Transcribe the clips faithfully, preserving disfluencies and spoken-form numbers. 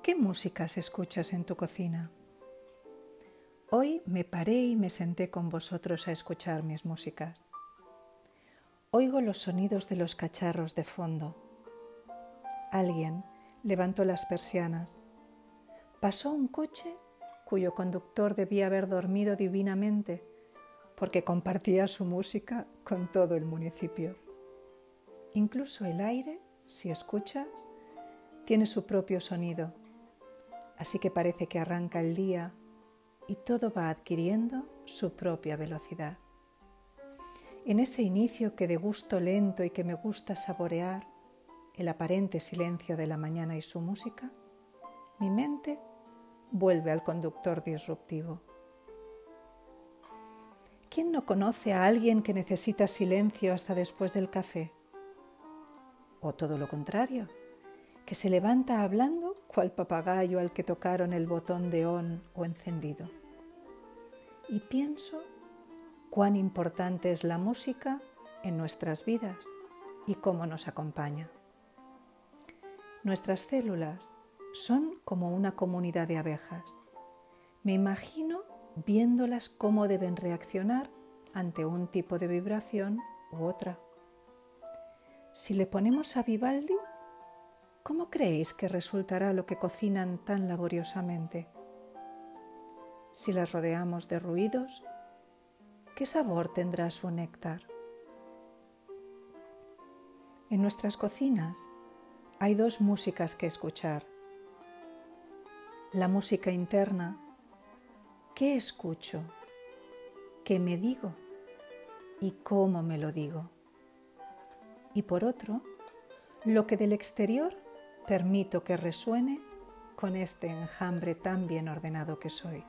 ¿Qué músicas escuchas en tu cocina? Hoy me paré y me senté con vosotros a escuchar mis músicas. Oigo los sonidos de los cacharros de fondo. Alguien levantó las persianas. Pasó un coche cuyo conductor debía haber dormido divinamente porque compartía su música con todo el municipio. Incluso el aire, si escuchas, tiene su propio sonido, así que parece que arranca el día y todo va adquiriendo su propia velocidad. En ese inicio que de gusto lento y que me gusta saborear, el aparente silencio de la mañana y su música, mi mente vuelve al conductor disruptivo. ¿Quién no conoce a alguien que necesita silencio hasta después del café? O todo lo contrario, que se levanta hablando cual papagayo al que tocaron el botón de on o encendido. Y pienso cuán importante es la música en nuestras vidas y cómo nos acompaña. Nuestras células son como una comunidad de abejas. Me imagino viéndolas cómo deben reaccionar ante un tipo de vibración u otra. Si le ponemos a Vivaldi, ¿cómo creéis que resultará lo que cocinan tan laboriosamente? Si las rodeamos de ruidos, ¿qué sabor tendrá su néctar? En nuestras cocinas hay dos músicas que escuchar. La música interna, ¿qué escucho? ¿Qué me digo? ¿Y cómo me lo digo? Y por otro, lo que del exterior permito que resuene con este enjambre tan bien ordenado que soy.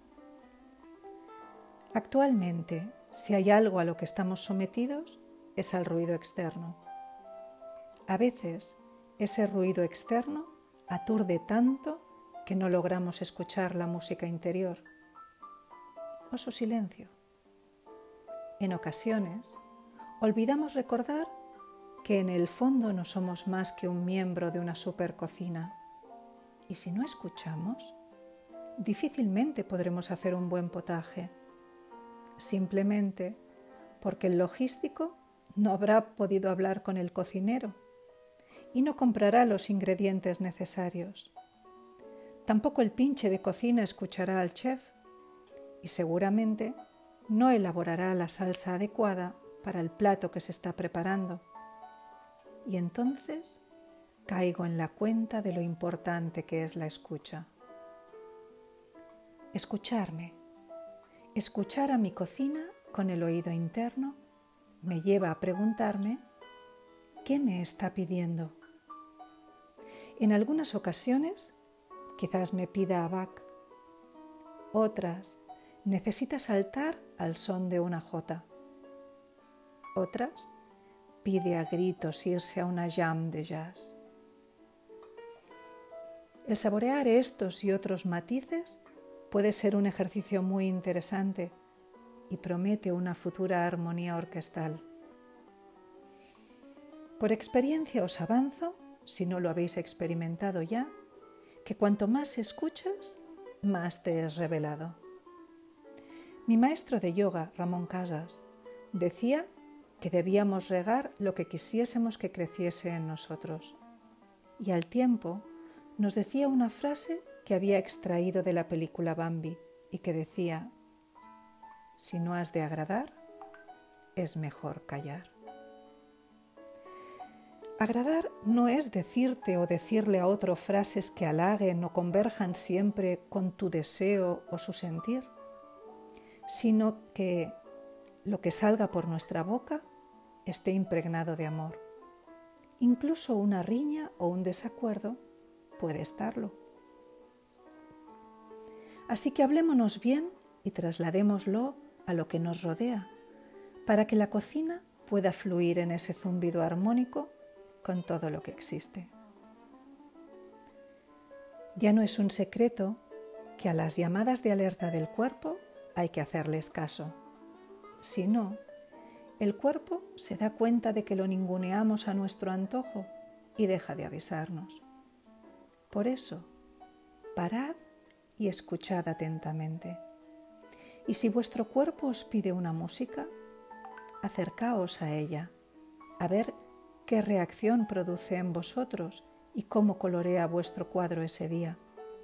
Actualmente, si hay algo a lo que estamos sometidos, es al ruido externo. A veces, ese ruido externo aturde tanto que no logramos escuchar la música interior o su silencio. En ocasiones, olvidamos recordar que en el fondo no somos más que un miembro de una supercocina. Y si no escuchamos, difícilmente podremos hacer un buen potaje, simplemente porque el logístico no habrá podido hablar con el cocinero y no comprará los ingredientes necesarios. Tampoco el pinche de cocina escuchará al chef y seguramente no elaborará la salsa adecuada para el plato que se está preparando. Y entonces caigo en la cuenta de lo importante que es la escucha. Escucharme, escuchar a mi cocina con el oído interno me lleva a preguntarme ¿qué me está pidiendo? En algunas ocasiones quizás me pida a Bach, otras necesita saltar al son de una jota, otras pide a gritos irse a una jam de jazz. El saborear estos y otros matices puede ser un ejercicio muy interesante y promete una futura armonía orquestal. Por experiencia os avanzo, si no lo habéis experimentado ya, que cuanto más escuchas, más te es revelado. Mi maestro de yoga, Ramón Casas, decía que debíamos regar lo que quisiésemos que creciese en nosotros. Y al tiempo nos decía una frase que había extraído de la película Bambi y que decía: si no has de agradar, es mejor callar. Agradar no es decirte o decirle a otro frases que halaguen o converjan siempre con tu deseo o su sentir, sino que lo que salga por nuestra boca esté impregnado de amor. Incluso una riña o un desacuerdo puede estarlo. Así que hablémonos bien y trasladémoslo a lo que nos rodea, para que la cocina pueda fluir en ese zumbido armónico con todo lo que existe. Ya no es un secreto que a las llamadas de alerta del cuerpo hay que hacerles caso. Si no, el cuerpo se da cuenta de que lo ninguneamos a nuestro antojo y deja de avisarnos. Por eso, parad y escuchad atentamente. Y si vuestro cuerpo os pide una música, acercaos a ella, a ver qué reacción produce en vosotros y cómo colorea vuestro cuadro ese día.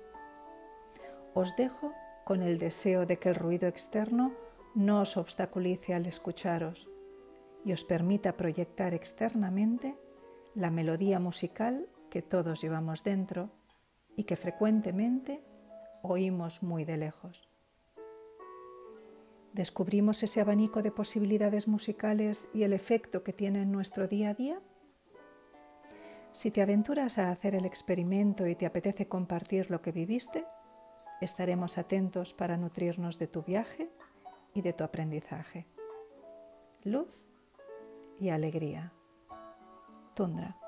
Os dejo con el deseo de que el ruido externo no os obstaculice al escucharos y os permita proyectar externamente la melodía musical que todos llevamos dentro y que frecuentemente oímos muy de lejos. ¿Descubrimos ese abanico de posibilidades musicales y el efecto que tiene en nuestro día a día? Si te aventuras a hacer el experimento y te apetece compartir lo que viviste, estaremos atentos para nutrirnos de tu viaje y de tu aprendizaje. Luz y alegría. Tundra.